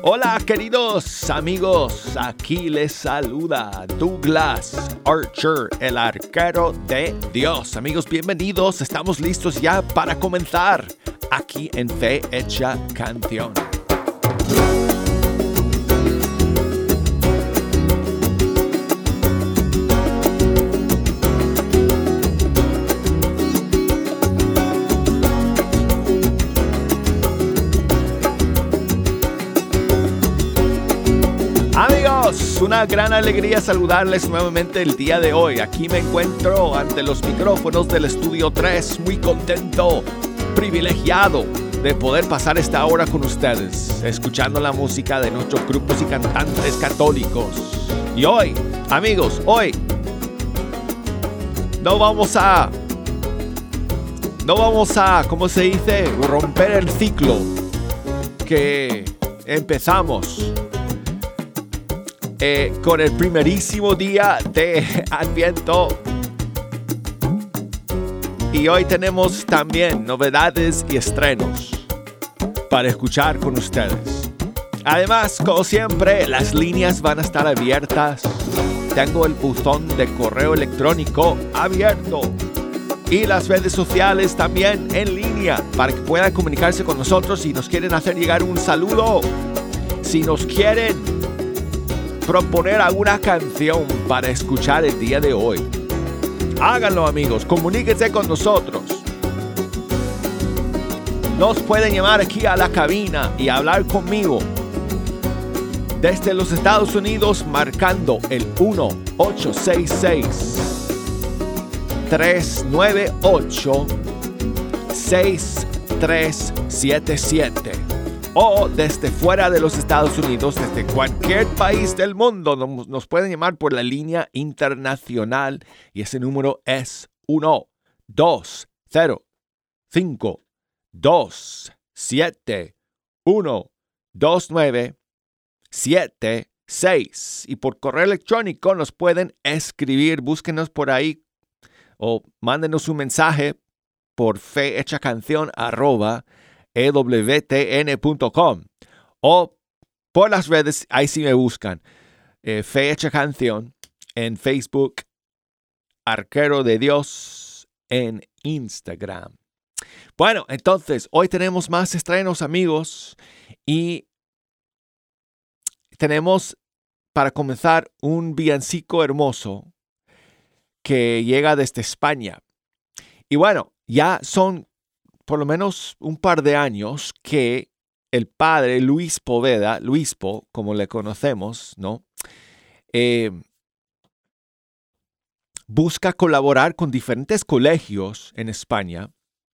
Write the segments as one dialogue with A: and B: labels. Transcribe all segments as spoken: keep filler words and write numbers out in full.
A: Hola queridos amigos, aquí les saluda Douglas Archer, el arquero de Dios. Amigos, bienvenidos, estamos listos ya para comenzar aquí en Fe Hecha Canción. Amigos, una gran alegría saludarles nuevamente el día de hoy. Aquí me encuentro ante los micrófonos del Estudio tres, muy contento, privilegiado de poder pasar esta hora con ustedes, escuchando la música de nuestros grupos y cantantes católicos. Y hoy, amigos, hoy no vamos a, no vamos a, ¿cómo se dice? Romper el ciclo que empezamos Eh, con el primerísimo día de Adviento. Y hoy tenemos también novedades y estrenos para escuchar con ustedes. Además, como siempre, las líneas van a estar abiertas. Tengo el buzón de correo electrónico abierto y las redes sociales también en línea para que puedan comunicarse con nosotros si nos quieren hacer llegar un saludo, si nos quieren proponer alguna canción para escuchar el día de hoy. Háganlo, amigos, comuníquense con nosotros. Nos pueden llamar aquí a la cabina y hablar conmigo desde los Estados Unidos marcando el uno ocho seis seis, tres nueve ocho, seis tres siete siete. O desde fuera de los Estados Unidos, desde cualquier país del mundo, nos pueden llamar por la línea internacional y ese número es uno dos cero cinco dos siete uno dos nueve siete seis. Y por correo electrónico nos pueden escribir, búsquenos por ahí o mándenos un mensaje por fehechacanción arroba e w t n punto com o por las redes, ahí sí me buscan, eh, Fe Hecha Canción en Facebook, Arquero de Dios en Instagram. Bueno, entonces, hoy tenemos más estrenos, amigos, y tenemos para comenzar un villancico hermoso que llega desde España. Y bueno, ya son por lo menos un par de años que el padre Luis Poveda, Luispo, como le conocemos, ¿no? Eh, busca colaborar con diferentes colegios en España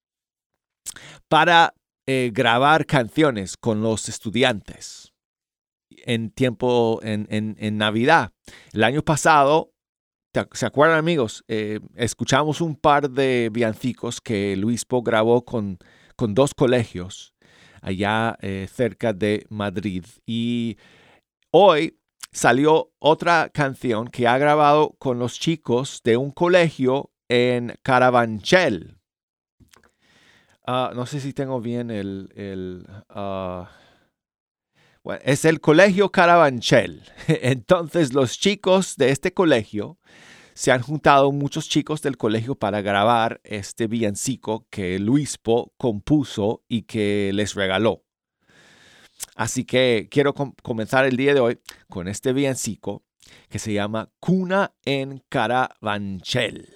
A: para eh, grabar canciones con los estudiantes en tiempo, en, en, en Navidad. El año pasado, ¿se acuerdan, amigos? Eh, escuchamos un par de villancicos que Luispo grabó con, con dos colegios allá eh, cerca de Madrid. Y hoy salió otra canción que ha grabado con los chicos de un colegio en Carabanchel. Uh, no sé si tengo bien el... el uh, bueno, es el colegio Carabanchel. Entonces los chicos de este colegio se han juntado, muchos chicos del colegio, para grabar este villancico que Luispo compuso y que les regaló. Así que quiero com- comenzar el día de hoy con este villancico que se llama Cuna en Carabanchel.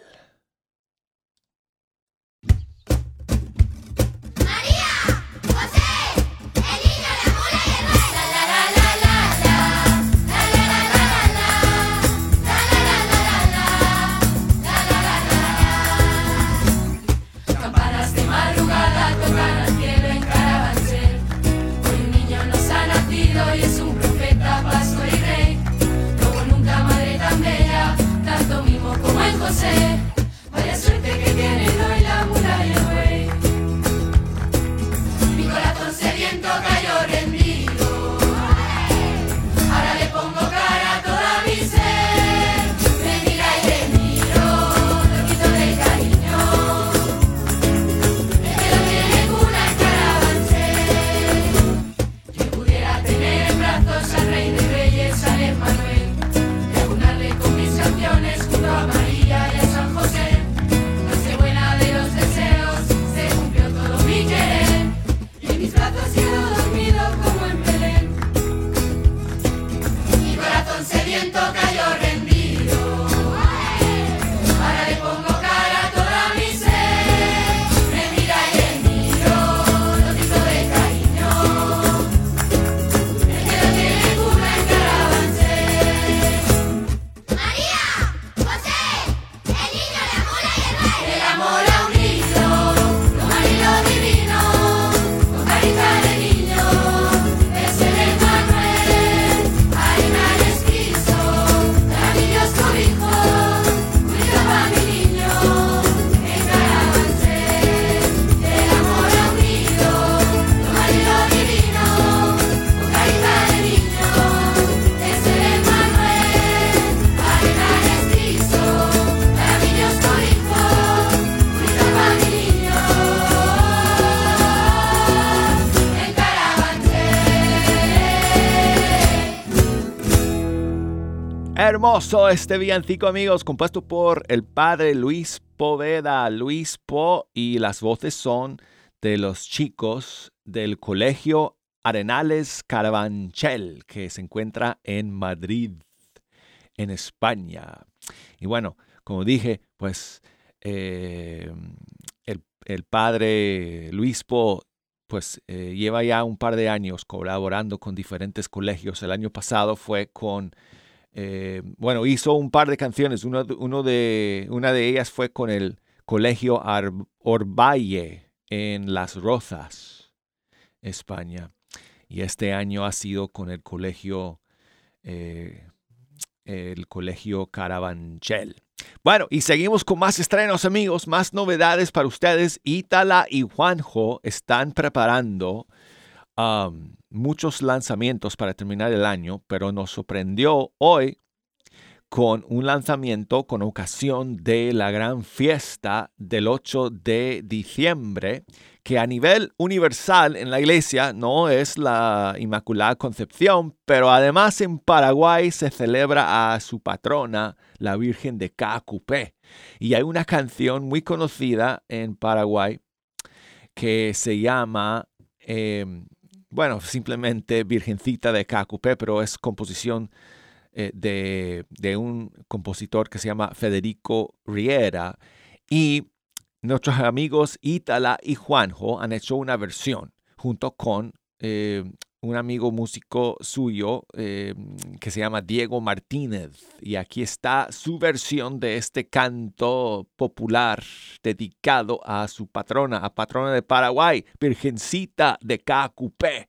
B: Y es un profeta, pastor y rey, como nunca madre tan bella, tanto mismo como en José.
A: Hermoso este villancico, amigos, compuesto por el padre Luis Poveda, Luis Po, y las voces son de los chicos del Colegio Arenales Carabanchel, que se encuentra en Madrid, en España. Y bueno, como dije, pues eh, el, el padre Luis Po pues eh, lleva ya un par de años colaborando con diferentes colegios. El año pasado fue con, eh, bueno, hizo un par de canciones. Uno, uno de, una de ellas fue con el Colegio Ar- Orvalle en Las Rozas, España. Y este año ha sido con el colegio, eh, el colegio Carabanchel. Bueno, y seguimos con más estrenos, amigos, más novedades para ustedes. Ítala y Juanjo están preparando um, muchos lanzamientos para terminar el año, pero nos sorprendió hoy con un lanzamiento con ocasión de la gran fiesta del ocho de diciembre, que a nivel universal en la iglesia no es la Inmaculada Concepción, pero además en Paraguay se celebra a su patrona, la Virgen de Caacupé. Y hay una canción muy conocida en Paraguay que se llama, eh, bueno, simplemente Virgencita de Caacupé, pero es composición eh, de, de un compositor que se llama Federico Riera. Y nuestros amigos Ítala y Juanjo han hecho una versión junto con eh, un amigo músico suyo eh, que se llama Diego Martínez. Y aquí está su versión de este canto popular dedicado a su patrona, a patrona de Paraguay, Virgencita de Caacupé.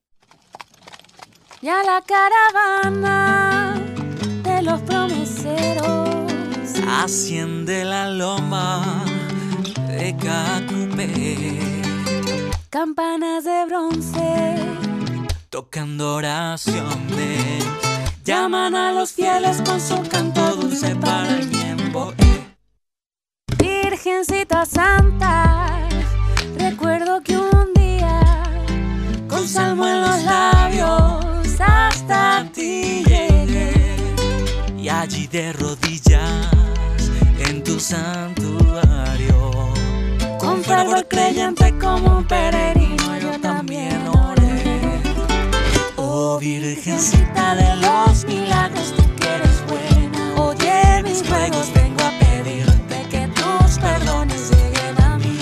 C: Ya la caravana de los promiseros
D: asciende la loma de Caacupé,
C: campanas de bronce
D: tocando oraciones, llaman a los fieles con su canto dulce para el tiempo.
C: Virgencita Santa, recuerdo que un día
D: con salmo en los labios hasta ti llegué, y allí de rodillas en tu santuario, con fervor creyente como un peregrino yo también oré. Oh Virgencita de los milagros, tú que eres buena, oye mis ruegos, vengo a pedirte que tus perdones lleguen a mí.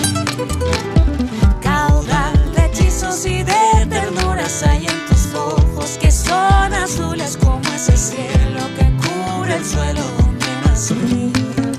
D: Caudal de hechizos y de ternuras hay en tus ojos, que son azules como ese cielo que cubre el suelo donde nací.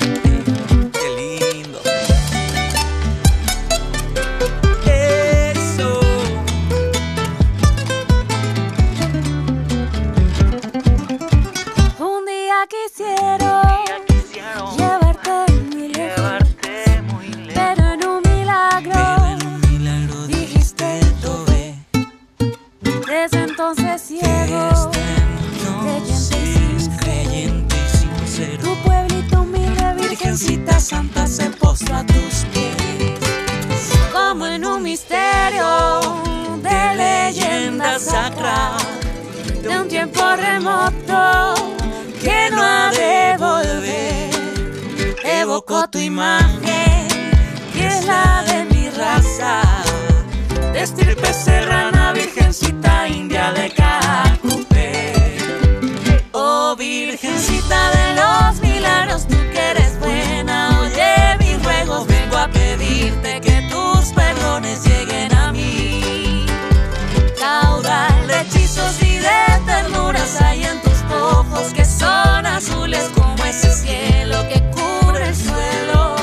D: Santa se postra a tus pies, como en un misterio de leyenda sacra, de un tiempo remoto que no ha de volver. Evoco tu imagen, que es la de mi raza, de estirpe serrana, virgencita india de Caacupé. Oh Virgencita de los milagros, tú que eres buena, oye mis ruegos, vengo a pedirte que tus perdones lleguen a mí. Caudal de hechizos y de ternuras hay en tus ojos, que son azules como ese cielo que cubre el suelo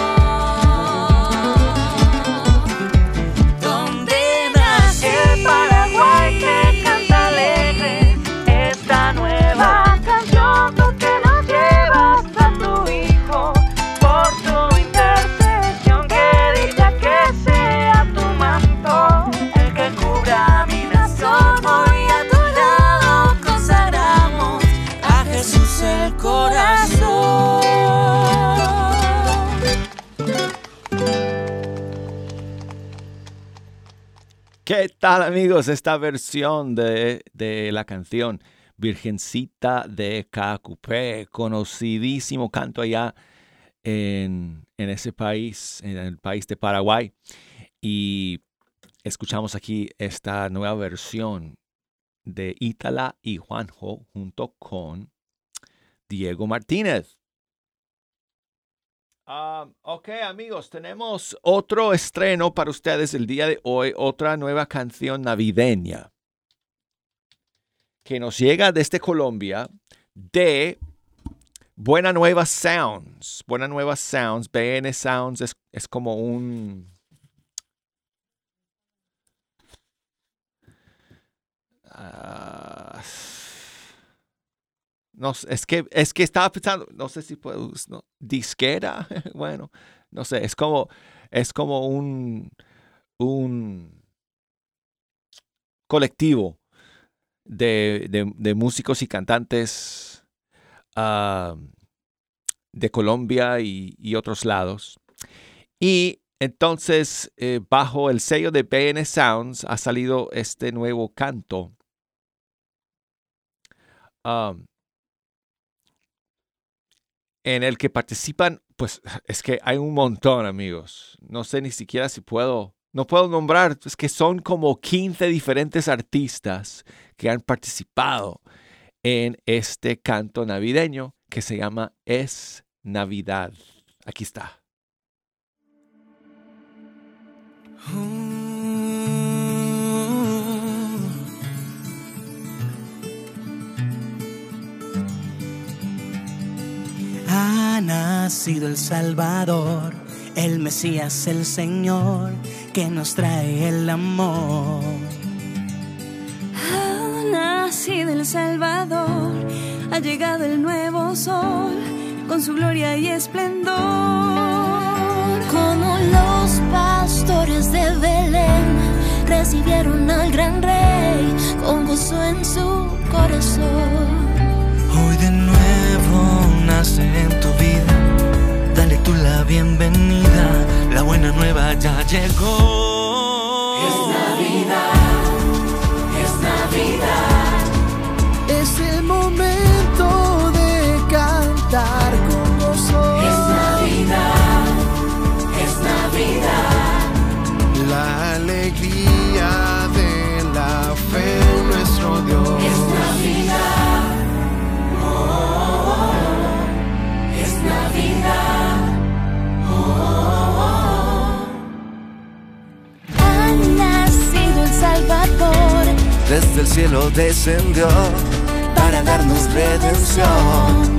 D: donde nace el Paraguay, que canta alegre esta nueva canción. Tú que nos llevas a tu hijo por tu intercesión, que dicha que sea tu manto el que cubra mi nación. Hoy a tu lado consagramos a Jesús el corazón.
A: ¿Qué tal, amigos? Esta versión de, de la canción Virgencita de Cacupé, conocidísimo canto allá en, en ese país, en el país de Paraguay. Y escuchamos aquí esta nueva versión de Ítala y Juanjo junto con Diego Martínez. Um, ok, amigos, tenemos otro estreno para ustedes el día de hoy, otra nueva canción navideña que nos llega desde Colombia de Buena Nueva Sounds. Buena Nueva Sounds, B N Sounds es, es como un... Uh, no, es que, es que estaba pensando, no sé si puedo, no, disquera, bueno, no sé, es como, es como un, un colectivo de, de, de músicos y cantantes uh, de Colombia y, y otros lados. Y entonces, eh, bajo el sello de B N Sounds ha salido este nuevo canto. Um, en el que participan, pues es que hay un montón, amigos. No sé ni siquiera si puedo, no puedo nombrar, es que son como quince diferentes artistas que han participado en este canto navideño que se llama Es Navidad. Aquí está.
D: Ha nacido el Salvador, el Mesías, el Señor, que nos trae el amor.
C: Ha nacido el Salvador, ha llegado el nuevo sol, con su gloria y esplendor.
E: Como los pastores de Belén recibieron al gran rey con gozo en su corazón.
D: Hoy de nuevo nace en tu vida, dale tú la bienvenida, la buena nueva ya llegó.
B: Es Navidad, es Navidad.
D: Es el momento de cantar con gozo.
B: Es Navidad, es Navidad.
D: La alegría de la fe en nuestro Dios.
B: Es Navidad.
E: Ha nacido el Salvador,
D: Desde el cielo descendió para darnos redención.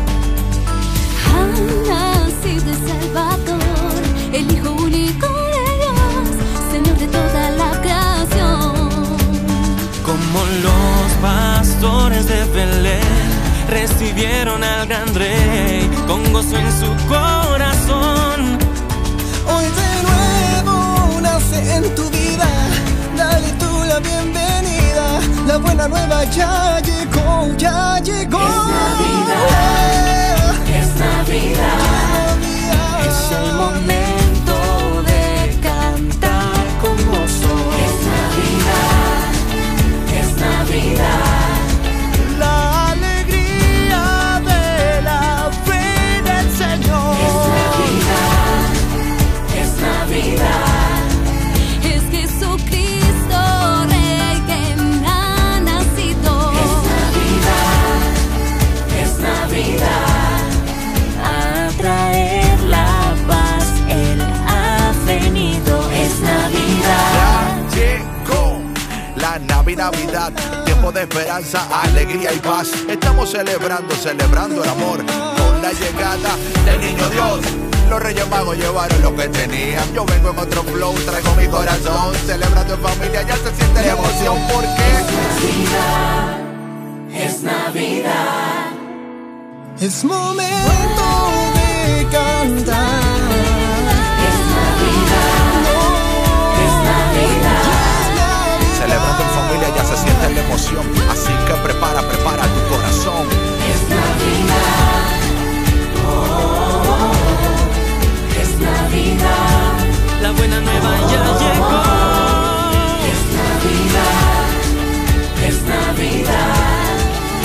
C: Ha nacido el Salvador, el Hijo único de Dios, Señor de toda la creación.
D: Como los pastores de Belén recibieron al gran rey con gozo en su corazón. Hoy de nuevo nace en tu vida, dale tú la bienvenida, la buena nueva ya llegó, ya llegó.
B: Es Navidad, es Navidad.
D: Es el momento de cantar con gozo.
B: Es Navidad, es Navidad.
D: La alegría de la fe del Señor.
B: Es Navidad, es Navidad.
C: Es Jesucristo, Rey que ha nacido.
B: Es Navidad, es Navidad.
E: a traer la paz, Él ha venido.
B: Es Navidad.
F: Ya llegó la Navidad, Navidad, tiempo de esperanza, alegría y paz. Estamos celebrando, celebrando el amor con la llegada del niño Dios. Los Reyes Magos llevaron lo que tenían. Yo vengo en otro flow, traigo mi corazón. Celebrando en familia, ya se siente la emoción. Porque
B: Navidad, es Navidad.
D: Es momento de cantar.
B: Es Navidad, es Navidad.
F: celebrando en familia, ya se siente la emoción. Así que prepara, prepara tu corazón.
B: Es Navidad. Oh, oh, oh. Es Navidad.
D: La buena nueva ya llegó.
B: Es Navidad. Es Navidad.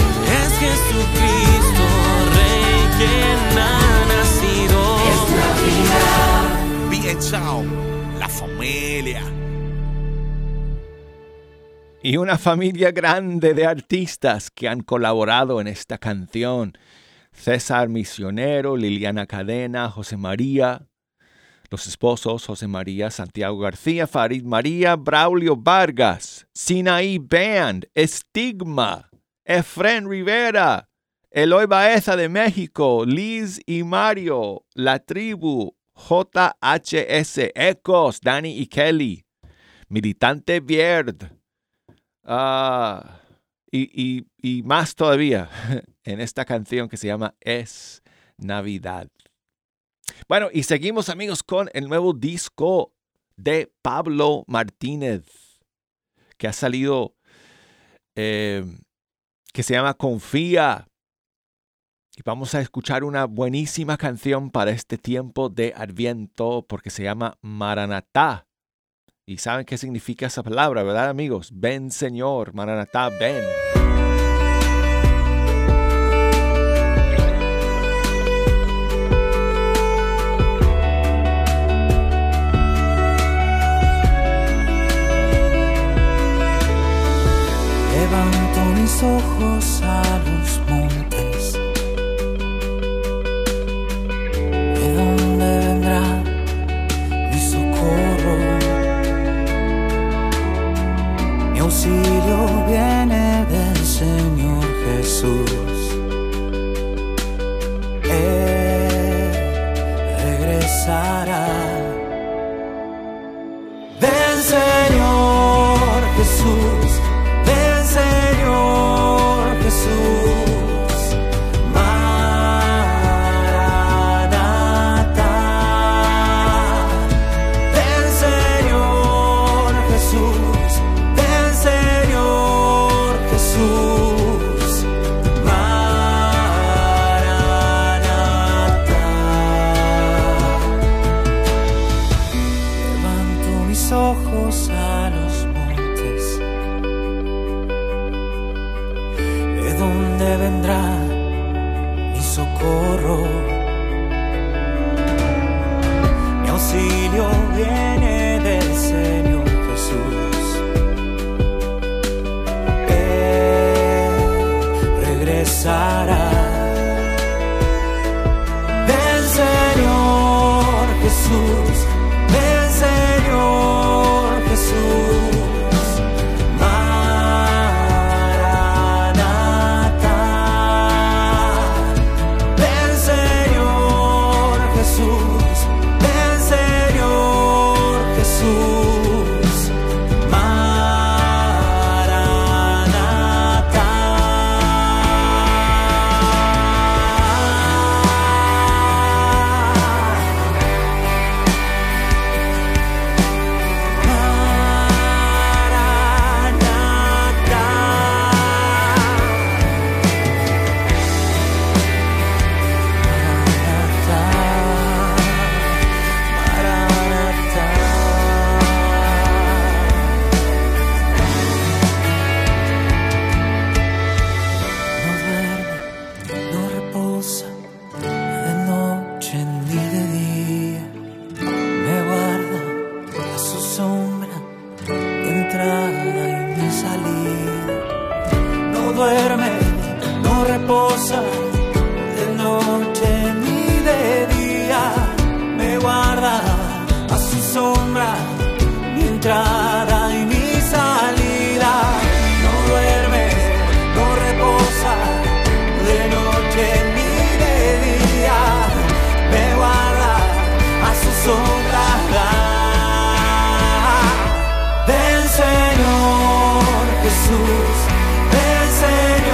A: y una familia grande de artistas que han colaborado en esta canción. César Misionero, Liliana Cadena, José María, los esposos José María, Santiago García, Farid María, Braulio Vargas, Sinaí Band, Estigma, Efren Rivera, Eloy Baeza de México, Liz y Mario, La Tribu, J H S, Ecos, Dani y Kelly, Militante Vierd, uh, y, y, y más todavía en esta canción que se llama Es Navidad. Bueno, y seguimos, amigos, con el nuevo disco de Pablo Martínez, que ha salido, eh, que se llama Confía. Y vamos a escuchar una buenísima canción para este tiempo de Adviento, porque se llama Maranatá. Y saben qué significa esa palabra, ¿verdad, amigos? Ven, Señor, Maranatá, ven.
G: Levanto mis ojos a los montes, ¿de dónde vendrá mi socorro? Mi auxilio viene del Señor Jesús. Él regresará. Ven, Señor Jesús. Ven, Señor Jesús, Maranatá. Ven, Señor Jesús, ven, Señor Jesús, Maranatá. Levanto mis ojos a los montes, ¿de dónde vendrá mi socorro? Mi auxilio viene del Señor Jesús. Él regresará. Ven, Señor Jesús, ven, Señor Jesús, Maranatá. Ven, Señor Jesús, ven, Señor Jesús, Maranatá. No duerme, no reposa, de noche ni de día. Me guarda a su sombra, mi entrada y mi salida. No duerme, no reposa, de noche ni de día. Me guarda a su sombra, mi entrada y mi salida. No duerme, no reposa, de noche ni de día. Me guarda a su sombra. Ven, Señor Jesús, ven, Señor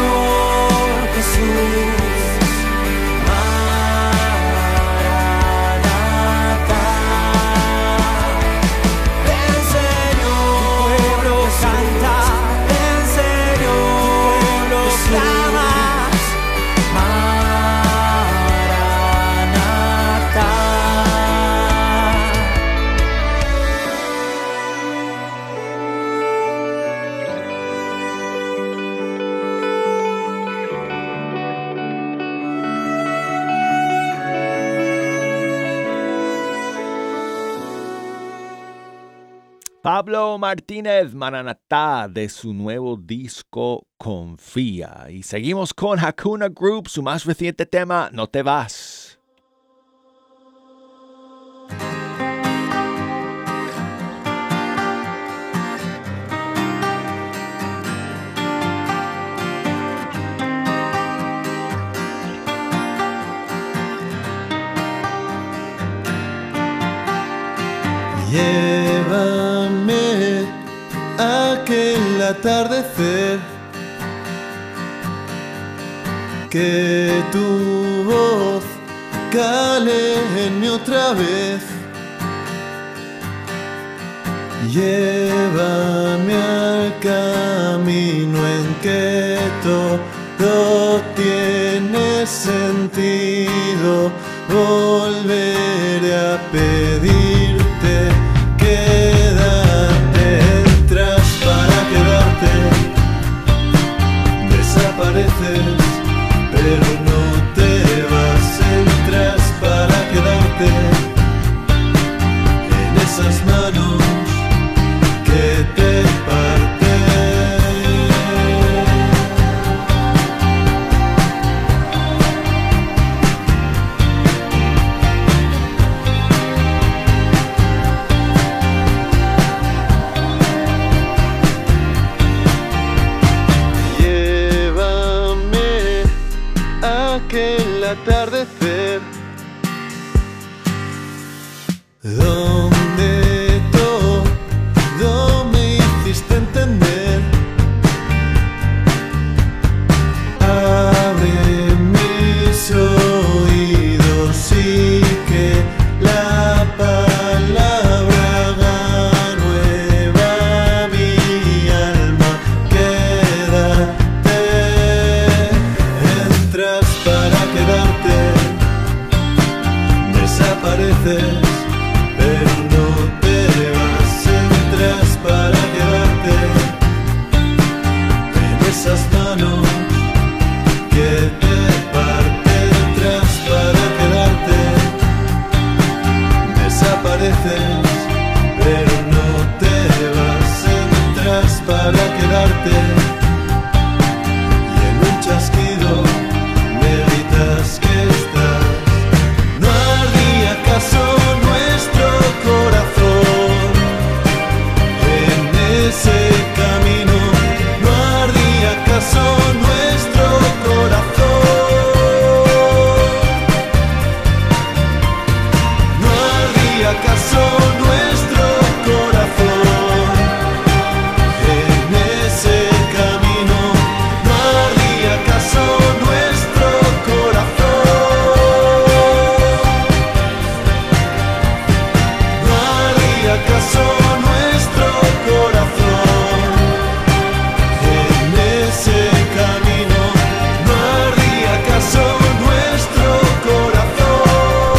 A: Pablo Martínez, Maranatá, de su nuevo disco Confía. Y seguimos con Hakuna Group, su más reciente tema, No Te Vas.
H: Llévame a aquel atardecer, que tu voz cale en mí otra vez. Llévame al camino en que todo tiene sentido. Volveré a pedirte, quédate, entras para quedarte, desapareces, pero no te vas, entras para quedarte, en esas manos que te parten. Aquel atardecer donde todo me hiciste entender. Abre mis oídos y que la palabra haga nueva mi alma. Quédate, entras para quedarte, desapareces, pero no te vas, entras para quedarte, en esas manos que te parten, entras para quedarte, desapareces, pero no te vas, entras para quedarte, y en un chasquido me gritas que estás. ¿No ardía acaso nuestro corazón en ese camino? ¿No ardía acaso nuestro corazón? ¿No ardía acaso nuestro corazón en ese camino? ¿No ardía acaso nuestro corazón? ¿No ardía acaso nuestro corazón en ese camino? ¿No ardía acaso nuestro corazón?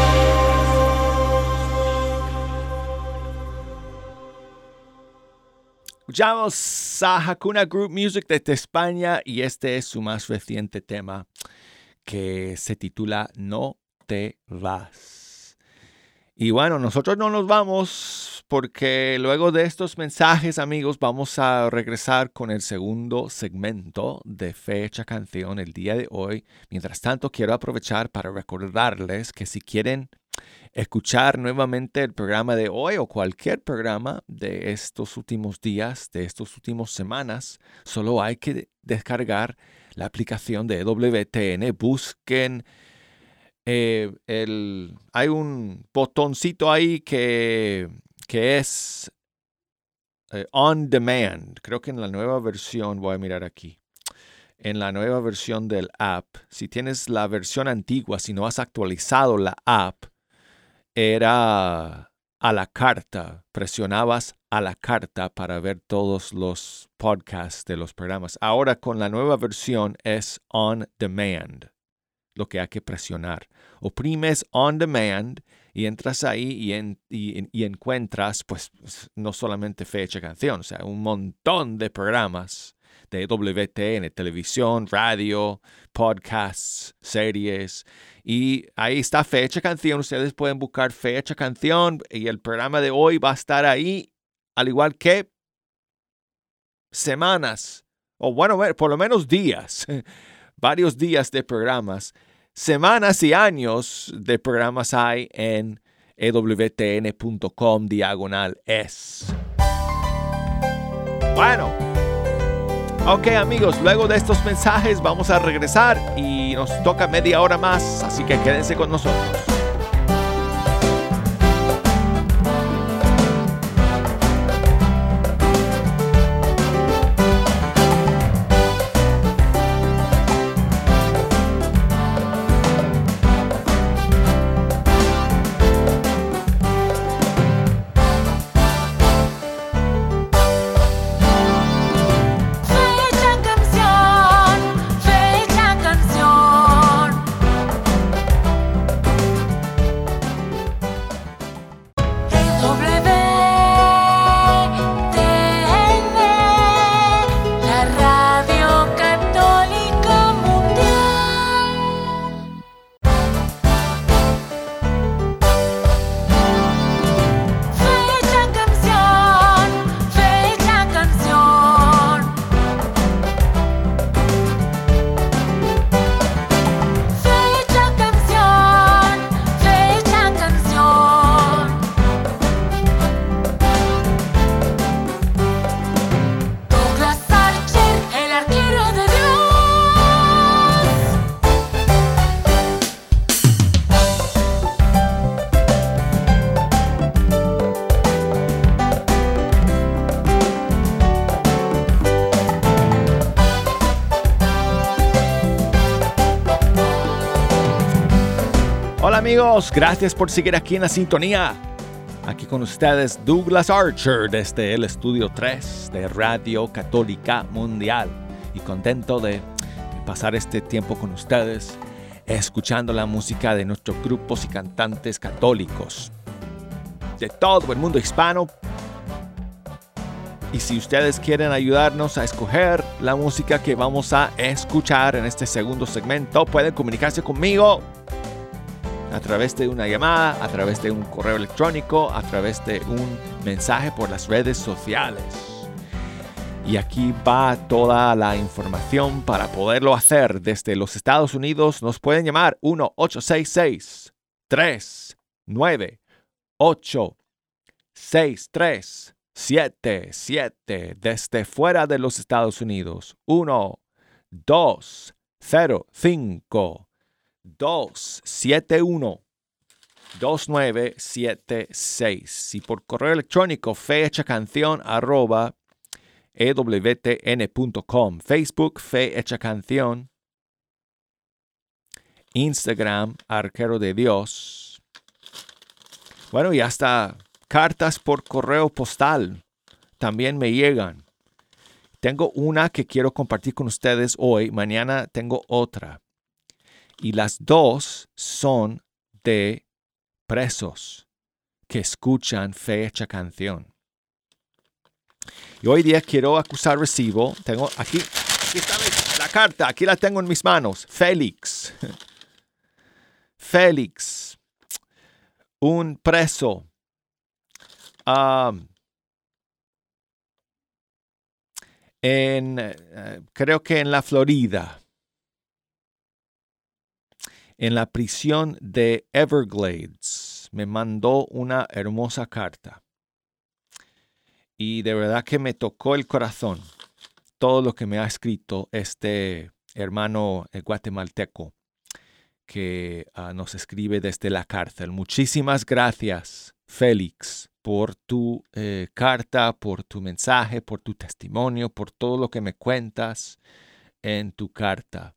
A: Escuchamos a Hakuna Group Music desde España y este es su más reciente tema que se titula No Te Vas. Y bueno, nosotros no nos vamos porque luego de estos mensajes, amigos, vamos a regresar con el segundo segmento de Fecha Canción el día de hoy. Mientras tanto, quiero aprovechar para recordarles que si quieren escuchar nuevamente el programa de hoy o cualquier programa de estos últimos días, de estas últimas semanas, solo hay que descargar la aplicación de E W T N. Busquen eh, el... Hay un botoncito ahí que, que es eh, On Demand. Creo que en la nueva versión, voy a mirar aquí. En la nueva versión del app, si tienes la versión antigua, si no has actualizado la app, era a la carta, presionabas a la carta para ver todos los podcasts de los programas. Ahora con la nueva versión es On Demand, lo que hay que presionar. Oprimes On Demand y entras ahí y, en, y, y encuentras, pues, no solamente Fecha Canción, o sea, un montón de programas de W T N, televisión, radio, podcasts, series. Y ahí está Fecha Canción. Ustedes pueden buscar Fecha Canción y el programa de hoy va a estar ahí al igual que semanas, o bueno, por lo menos días, varios días de programas, semanas y años de programas hay en e w t n punto com diagonal es. Bueno, ok amigos, luego de estos mensajes vamos a regresar y nos toca media hora más, así que quédense con nosotros.
D: Fecha canción, fecha canción.
A: Hola amigos, gracias por seguir aquí en la sintonía. Aquí con ustedes Douglas Archer desde el Estudio tres de Radio Católica Mundial. Y contento de pasar este tiempo con ustedes escuchando la música de nuestros grupos y cantantes católicos de todo el mundo hispano. Y si ustedes quieren ayudarnos a escoger la música que vamos a escuchar en este segundo segmento, pueden comunicarse conmigo a través de una llamada, a través de un correo electrónico, a través de un mensaje por las redes sociales. Y aquí va toda la información para poderlo hacer desde los Estados Unidos. Nos pueden llamar uno ocho seis seis, tres nueve ocho, seis tres siete siete. Desde fuera de los Estados Unidos, uno dos cero cinco, dos siete uno, dos nueve siete seis. Y por correo electrónico, fehechacanción arroba e w t n punto com. Facebook, Fe Hecha Canción. Instagram, Arquero de Dios. Bueno, y hasta cartas por correo postal también me llegan. Tengo una que quiero compartir con ustedes hoy. Mañana tengo otra. Y las dos son de presos que escuchan Fe Hecha Canción. Y hoy día quiero acusar recibo. Tengo aquí, aquí está la carta. Aquí la tengo en mis manos. Félix. Félix. Un preso. Um, en, uh, creo que en la Florida. En la prisión de Everglades, me mandó una hermosa carta. Y de verdad que me tocó el corazón todo lo que me ha escrito este hermano guatemalteco que uh, nos escribe desde la cárcel. Muchísimas gracias, Félix, por tu eh, carta, por tu mensaje, por tu testimonio, por todo lo que me cuentas en tu carta.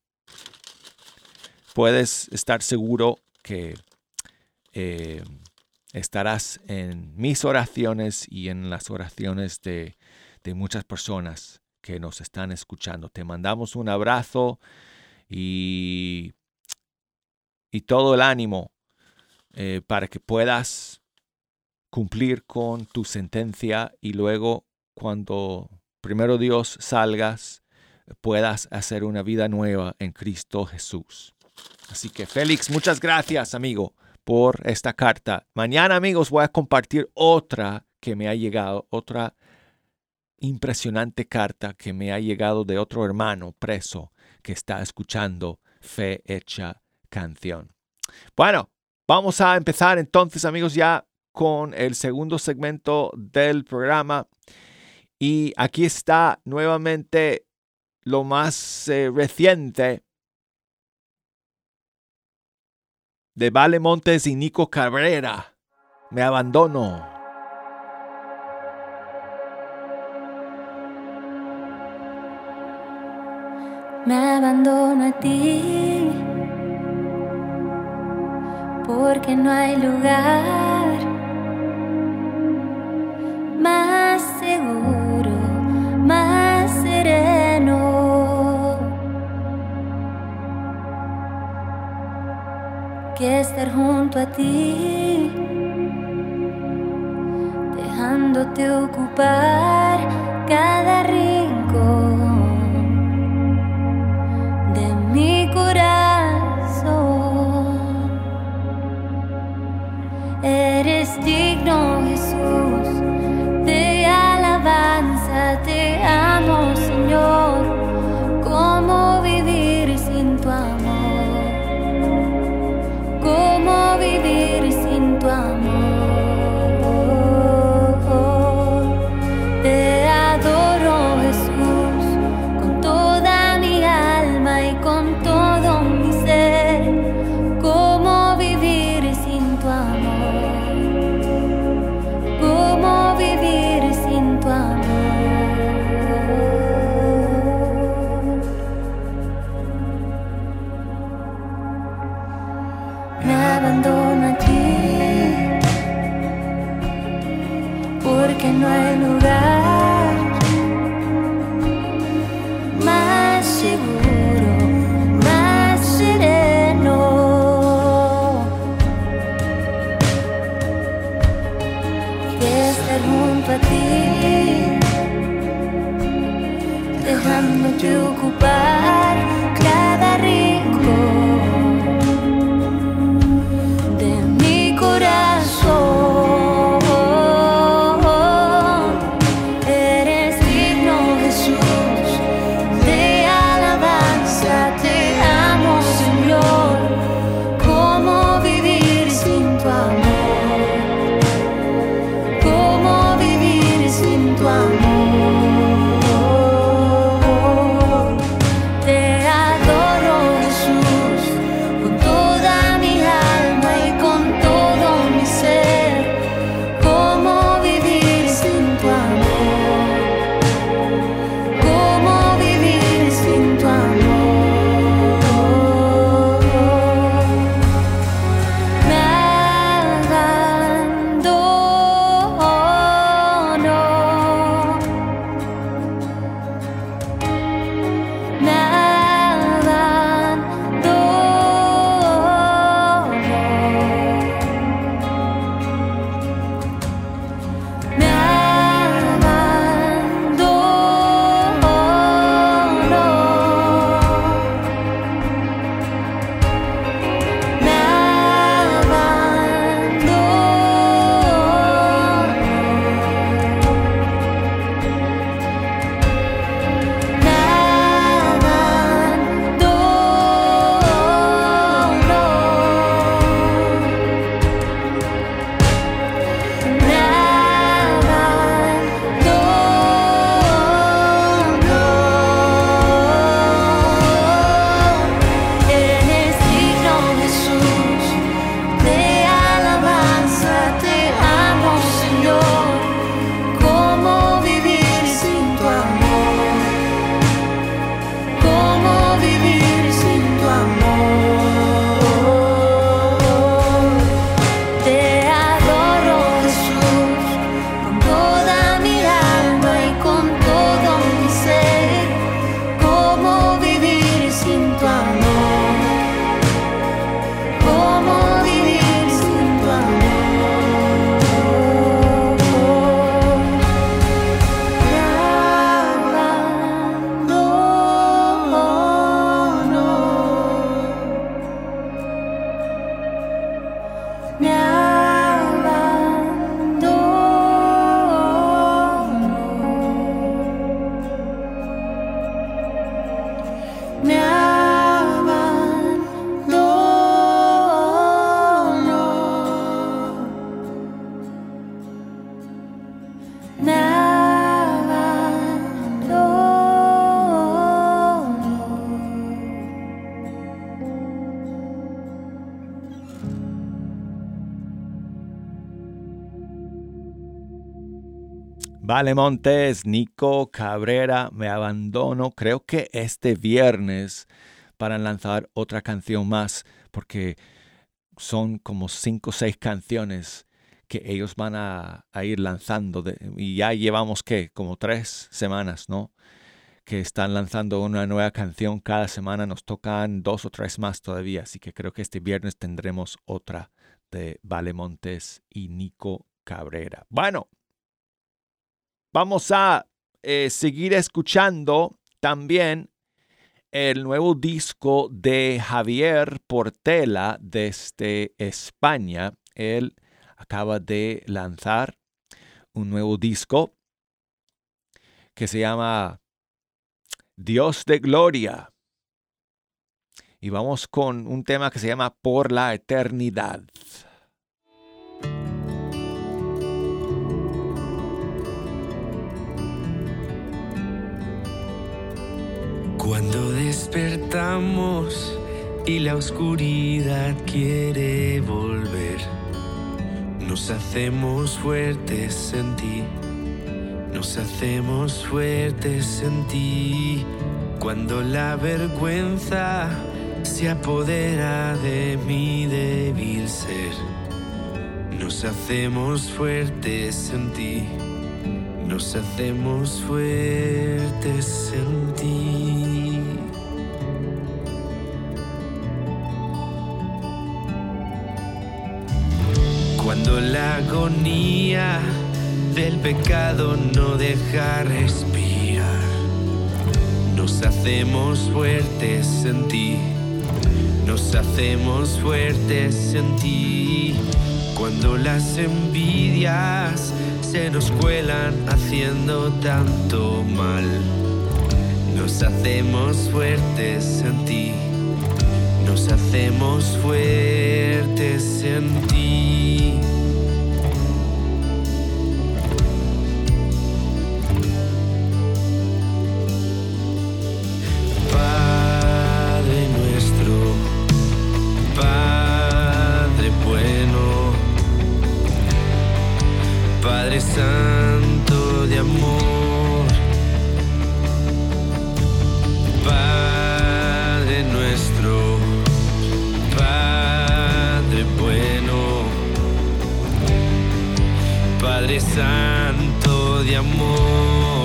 A: Puedes estar seguro que eh, estarás en mis oraciones y en las oraciones de, de muchas personas que nos están escuchando. Te mandamos un abrazo y, y todo el ánimo eh, para que puedas cumplir con tu sentencia y luego cuando primero Dios salgas puedas hacer una vida nueva en Cristo Jesús. Así que Félix, muchas gracias, amigo, por esta carta. Mañana, amigos, voy a compartir otra que me ha llegado, otra impresionante carta que me ha llegado de otro hermano preso que está escuchando Fe Hecha Canción. Bueno, vamos a empezar entonces, amigos, ya con el segundo segmento del programa. Y aquí está nuevamente lo más eh, reciente de Vale Montes y Nico Cabrera. Me abandono.
E: Me abandono a ti, porque no hay lugar más seguro, más sereno que estar junto a ti, dejándote ocupar cada rincón de mi corazón. Eres digno, Jesús, de alabanza. Te amo, Señor. ¿Cómo vivir sin tu amor? ¿Cómo vivir sin tu amor? Te adoro, Jesús, con toda mi alma y con todo mi ser. ¿Cómo vivir sin tu amor? ¿Cómo vivir sin tu amor? Me abandono a ti, porque no hay lugar más seguro, más sereno que estar junto a ti, dejándote ocupar cada rincón de mi corazón. Eres digno, Jesús, de alabanza. Te amo, Señor. ¿Cómo vivir sin tu amor? ¿Cómo vivir sin tu amor? Te adoro, Jesús.
A: Vale Montes, Nico Cabrera, Me Abandono. Creo que este viernes van a lanzar otra canción más porque son como cinco o seis canciones que ellos van a, a ir lanzando. De, y ya llevamos, ¿qué? Como tres semanas, ¿no? Que están lanzando una nueva canción cada semana. Nos tocan dos o tres más todavía. Así que creo que este viernes tendremos otra de Vale Montes y Nico Cabrera. Bueno, vamos a eh, seguir escuchando también el nuevo disco de Javier Portela desde España. Él acaba de lanzar un nuevo disco que se llama Dios de Gloria. Y vamos con un tema que se llama Por la Eternidad.
I: Cuando despertamos y la oscuridad quiere volver, nos hacemos fuertes en ti, nos hacemos fuertes en ti. Cuando la vergüenza se apodera de mi débil ser, nos hacemos fuertes en ti, nos hacemos fuertes en ti. Cuando la agonía del pecado no deja respirar, nos hacemos fuertes en ti, nos hacemos fuertes en ti. Cuando las envidias se nos cuelan haciendo tanto mal, nos hacemos fuertes en ti, nos hacemos fuertes en ti. Padre nuestro, Padre bueno, Padre Santo de amor, Padre nuestro, Padre bueno, Padre Santo de amor,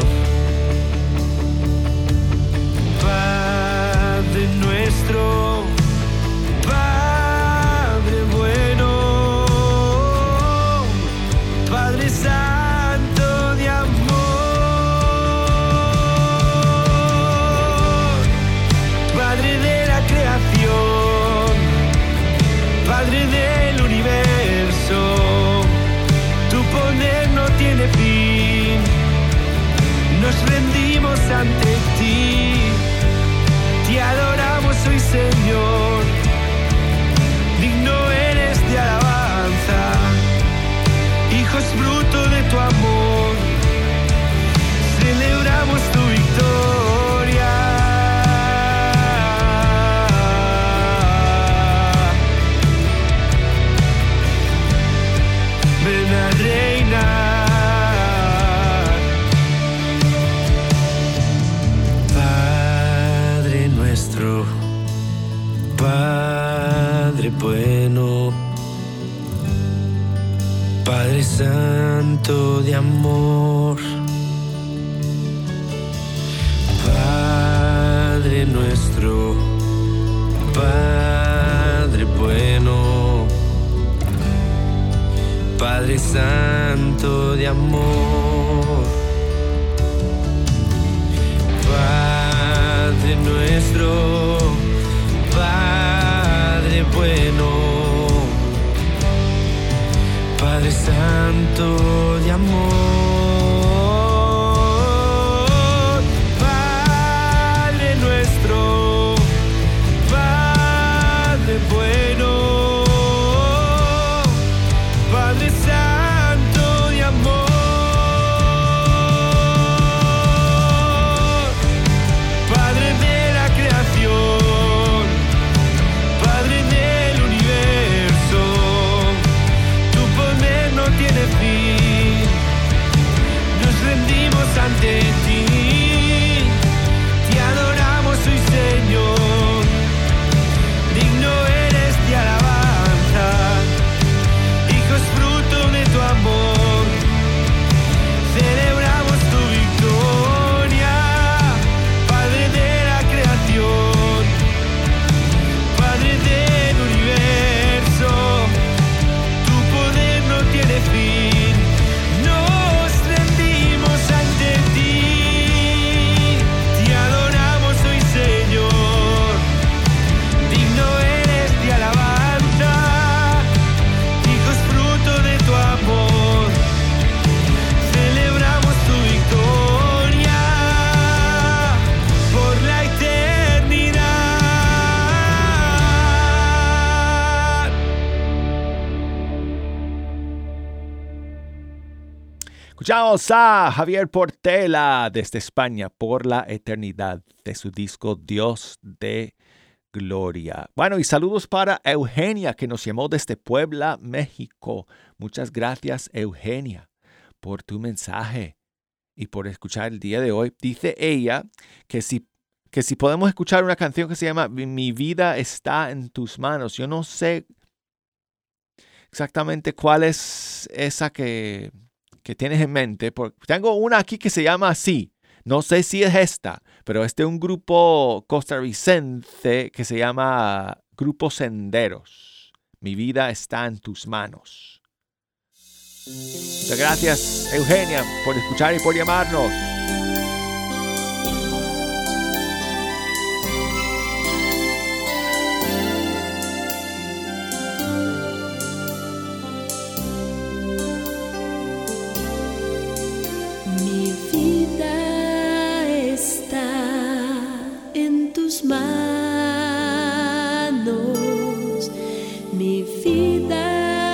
I: Padre nuestro, Padre bueno, Padre Santo de amor, Padre de la creación, Padre del universo, tu poder no tiene fin, nos rendimos ante ti, te adoramos hoy, Señor, digno eres de alabanza, hijos fruto de tu amor, celebramos tu victoria. Ven a reinar, Padre nuestro, Padre bueno, Padre Santo de amor, Padre nuestro, Padre bueno, Padre Santo de amor, Padre nuestro, Padre bueno, Padre Santo de amor, Padre nuestro, Padre bueno, Padre Santo de amor,
A: Escuchamos a Javier Portela desde España por la eternidad de su disco Dios de Gloria. Bueno, y saludos para Eugenia que nos llamó desde Puebla, México. Muchas gracias, Eugenia, por tu mensaje y por escuchar el día de hoy. Dice ella que si, que si podemos escuchar una canción que se llama Mi vida está en tus manos. Yo no sé exactamente cuál es esa que, que tienes en mente. Porque tengo una aquí que se llama así. No sé si es esta, pero es de un grupo costarricense que se llama Grupo Senderos. Mi vida está en tus manos. Muchas gracias, Eugenia, por escuchar y por llamarnos.
C: Mi vida está en tus manos. Mi vida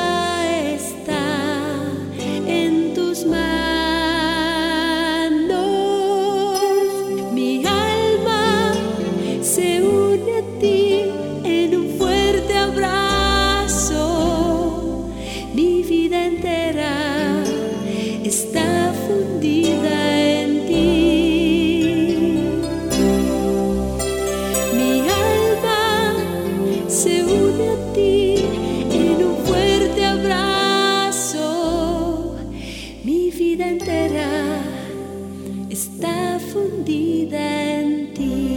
C: está fundida en ti. Mi alma se une a ti en un fuerte abrazo. Mi vida entera está fundida en ti.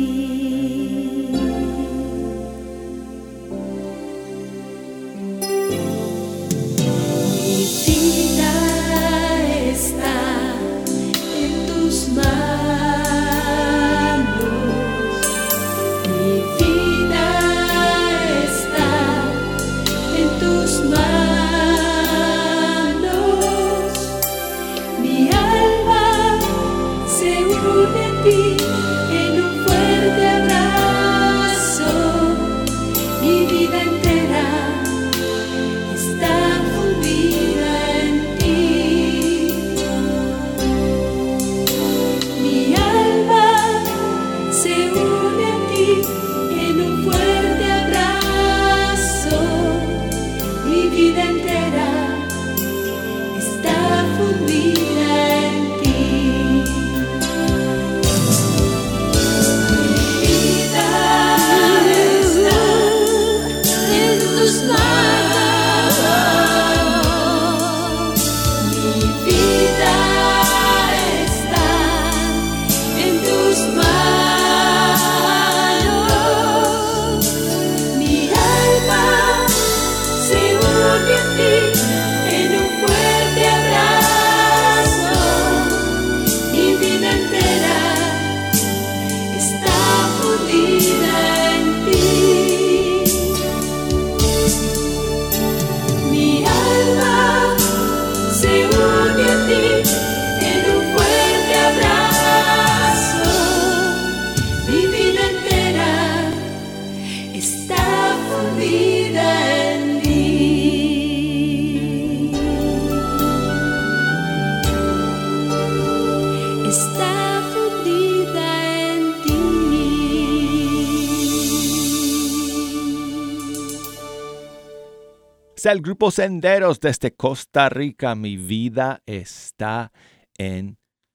A: El Grupo Senderos desde Costa Rica. Mi vida está en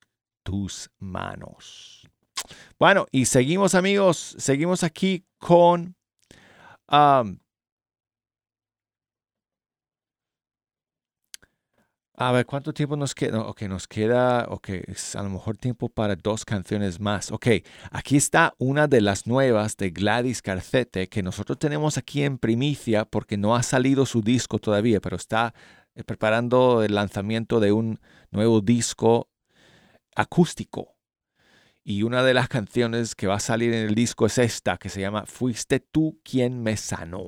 A: tus manos. Bueno, y seguimos, amigos. Seguimos aquí con um, a ver, ¿cuánto tiempo nos queda? Ok, nos queda, ok, es a lo mejor tiempo para dos canciones más. Ok, aquí está una de las nuevas de Gladys Carcete que nosotros tenemos aquí en primicia porque no ha salido su disco todavía, pero está preparando el lanzamiento de un nuevo disco acústico. Y una de las canciones que va a salir en el disco es esta, que se llama Fuiste tú quien me sanó.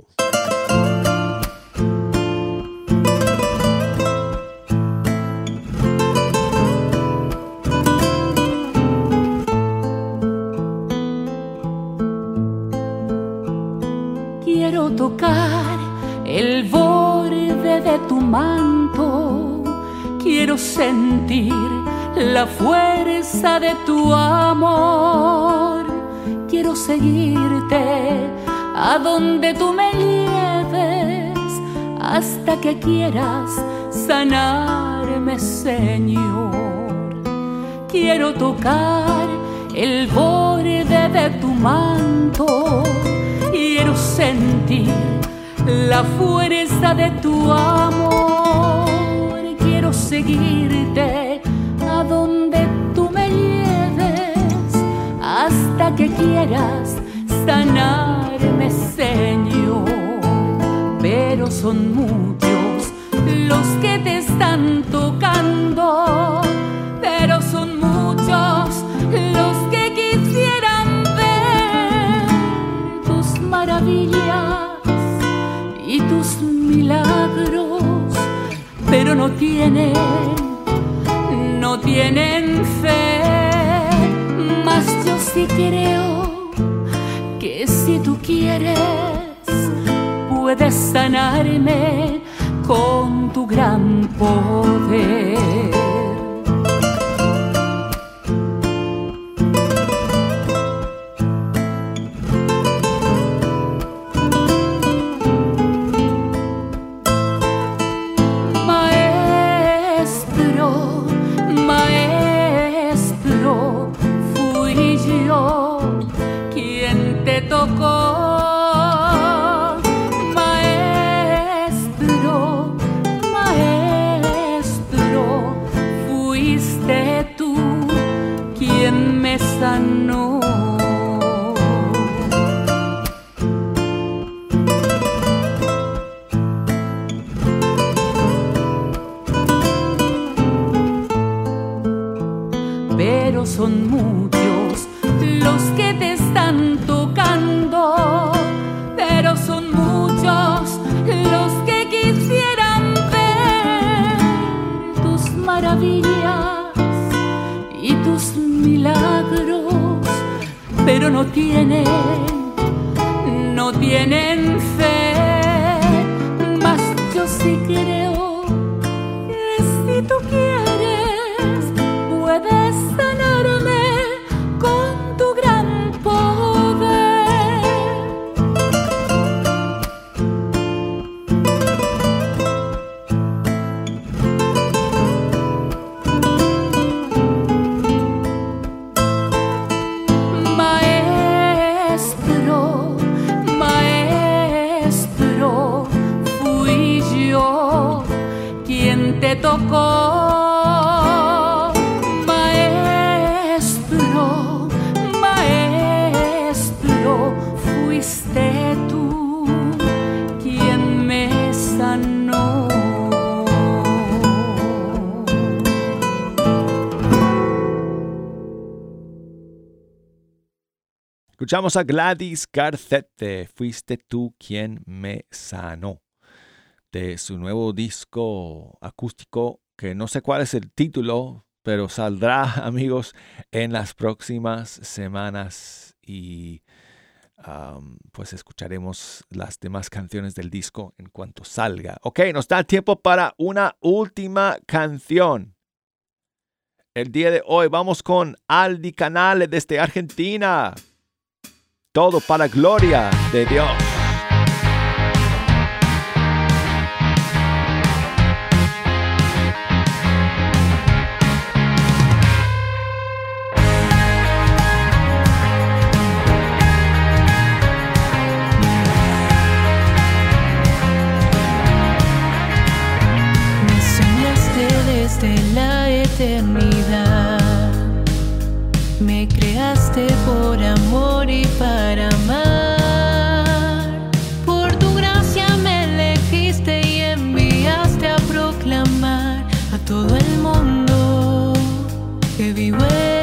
J: Quiero tocar el borde de tu manto, Quiero sentir la fuerza de tu amor. Quiero seguirte a donde tú me lleves, hasta que quieras sanarme, Señor. Quiero tocar el borde de tu manto. Quiero sentir la fuerza de tu amor. Quiero seguirte a donde tú me lleves, hasta que quieras sanarme, Señor. Pero son muchos los que te están tocando, pero son muchos los que quisieran ver tus maravillas y tus milagros, pero no tienen, no tienen fe. Mas yo sí creo que si tú quieres, puedes sanarme con tu gran poder. Pero son muchos los que te están tocando, pero son muchos los que quisieran ver tus maravillas y tus milagros, pero no tienen, no tienen fe. Mas yo sí creo que si tú quieres, puedes sanarme con tu gran poder. Maestro, maestro, fui yo quien te tocó.
A: Escuchamos a Gladys Garcete, Fuiste tú quien me sanó, de su nuevo disco acústico, que no sé cuál es el título, pero saldrá, amigos, en las próximas semanas y um, pues escucharemos las demás canciones del disco en cuanto salga. Ok, nos da tiempo para una última canción. El día de hoy vamos con Aldi Canales desde Argentina. Todo para gloria de Dios.
K: Me soñaste desde la eternidad. Me creaste por amor y para amar. Por tu gracia me elegiste y enviaste a proclamar a todo el mundo que vivo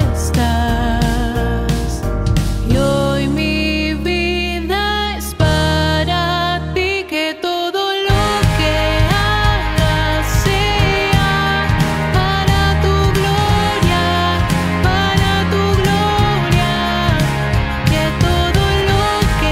K: estás. Y hoy mi vida es para ti, que todo lo que hagas sea para tu gloria, para tu gloria, que todo lo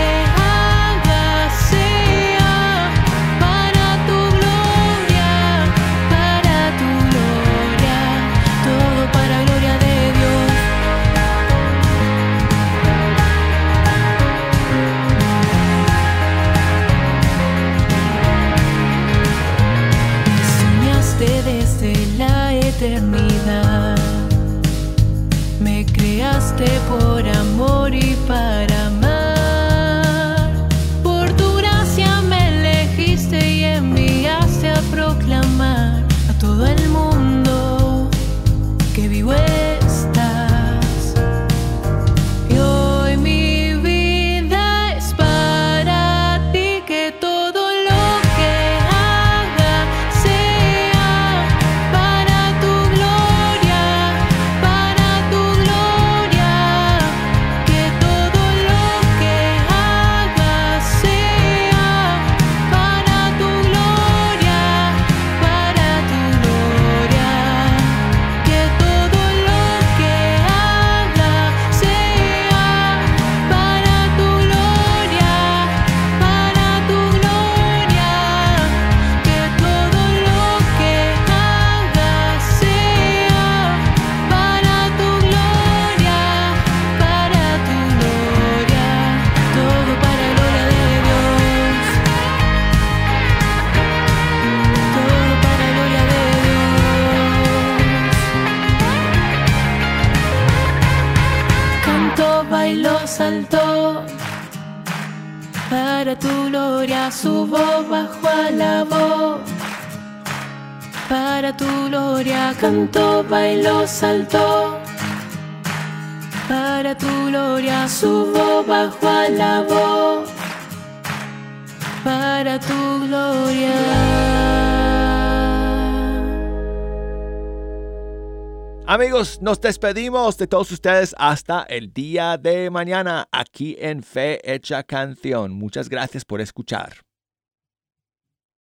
K: cantó, bailó, saltó. Para tu gloria subo, bajo, alabó. Para tu gloria cantó, bailó, saltó. Para tu gloria subo, bajo, alabó. Para tu gloria.
A: Amigos, nos despedimos de todos ustedes hasta el día de mañana aquí en Fe Hecha Canción. Muchas gracias por escuchar.